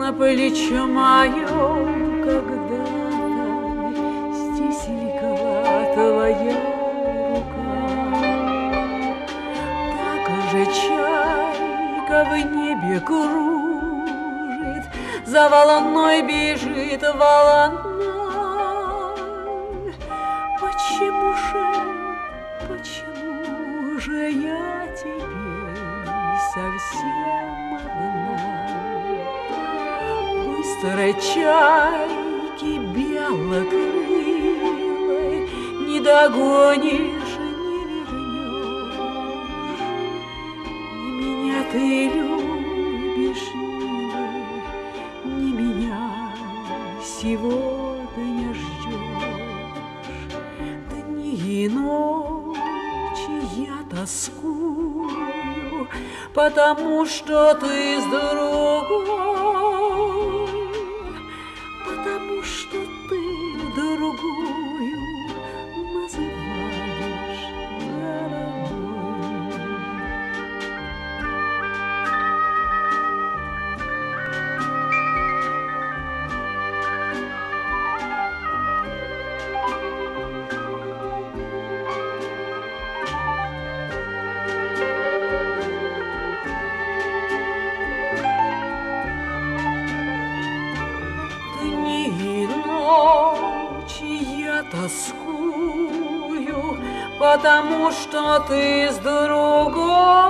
на плечо мое когда-то здесь легла твоя рука. Так же чайка в небе кружит, за волной бежит волна. Почему же я теперь совсем одна? Быстрой чайки белокрылой не догонишь, не вернешь. Не меня ты любишь, милый, не меня сегодня ждешь. Дни и ночи я тоскую, потому что ты с другой, потому что ты другую называешь дорогой. Дни и ночи я тоскую, потому что ты с другой.